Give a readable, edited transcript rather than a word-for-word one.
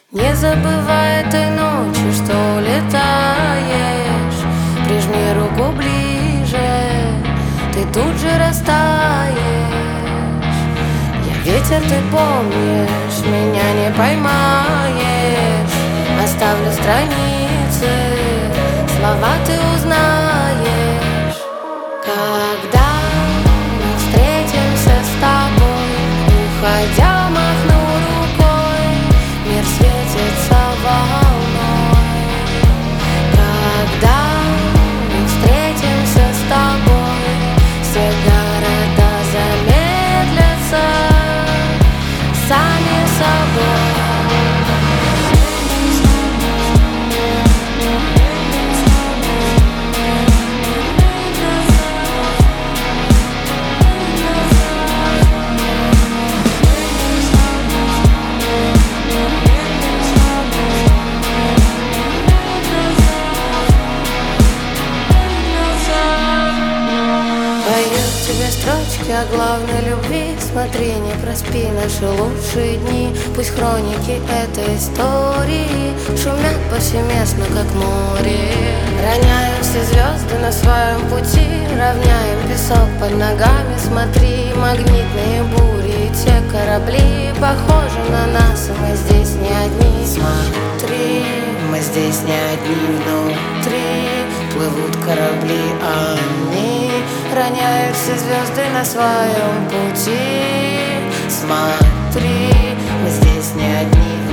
Не забывай этой ночью, что улетаешь. Прижми руку ближе, ты тут же растаешь. Я ветер, ты помнишь, меня не поймаешь. Оставлю страницы, слова ты узнаешь. Когда мы встретимся с тобой, уходя, махну рукой, мир светится волной. Когда мы встретимся с тобой, все города замедлятся сами собой. Поют тебе строчки о главной любви. Смотри, не проспи наши лучшие дни. Пусть хроники этой истории шумят повсеместно, как море. Роняем все звезды на своем пути, равняем песок под ногами. Смотри, магнитные бури, те корабли похожи на нас, и мы здесь не одни. Смотри, мы здесь не одни внутри. Плывут корабли, они роняют все звезды на своем пути. Смотри, мы здесь не одни.